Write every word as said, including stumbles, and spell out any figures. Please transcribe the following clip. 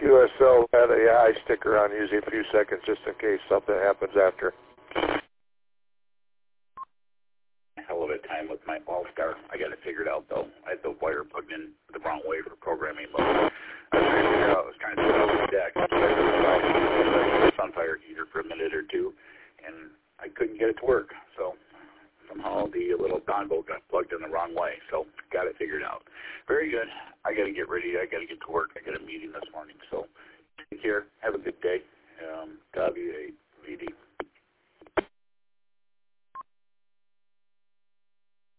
U S L had a eye sticker on usually a few seconds just in case something happens after. Hell of a time with my All-Star. I got it figured out, though. I had the wire plugged in the wrong way for programming mode. I was trying to figure out, I was trying to figure out the deck. So I was the Sunfire heater for a minute or two, and I couldn't get it to work. So somehow the little dongle got plugged in the wrong way. So got it figured out. Very good. I got to get ready. I got to get to work. I got a meeting this morning. So